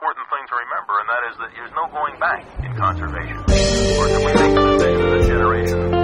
important thing to remember, and that is that there's no going back in conservation. Or if we make a decision in this generation,